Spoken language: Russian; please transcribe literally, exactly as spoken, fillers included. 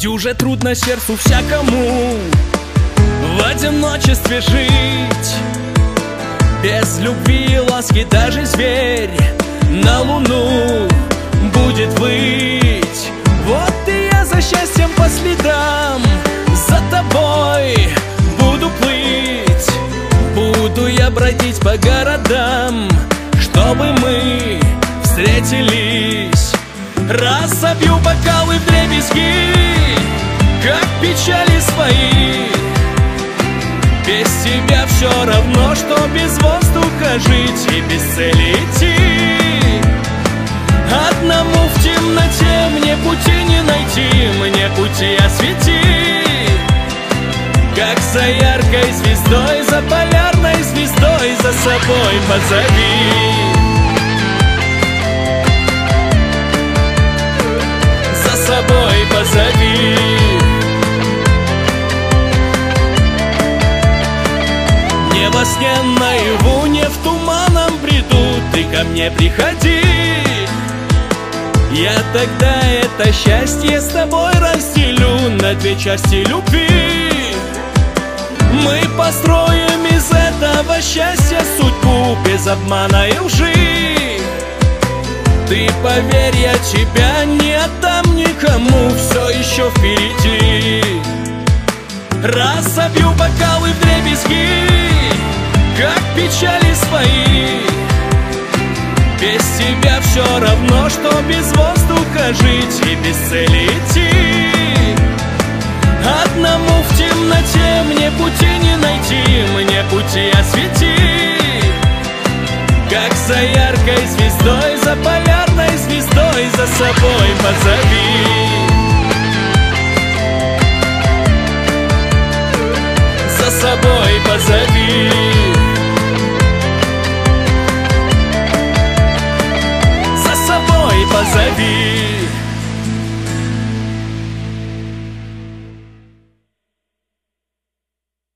Дюже трудно сердцу всякому в одиночестве жить. Без любви и ласки даже зверь на луну будет выть. Вот и я за счастьем по следам за тобой буду плыть. Буду я бродить по городам, чтобы мы встретились. Разобью бокалы вдребезги, как печали свои. Без тебя все равно, что без воздуха жить и без цели идти. Одному в темноте мне пути не найти, мне пути освети. Как за яркой звездой, за полярной звездой, за собой позови. За собой позови. Не во сне наяву, не в туманном бреду, ты ко мне приходи. Я тогда это счастье с тобой разделю на две части любви. Мы построим из этого счастья судьбу без обмана и лжи. Ты поверь, я тебя не отдам никому, все еще впереди. Разобью бокалы вдребезги, как печали свои. Без тебя все равно, что без воздуха жить и без цели идти. Одному в темноте мне пути не найти, мне пути освети. Как за яркой звездой, за полярной звездой, за собой позови.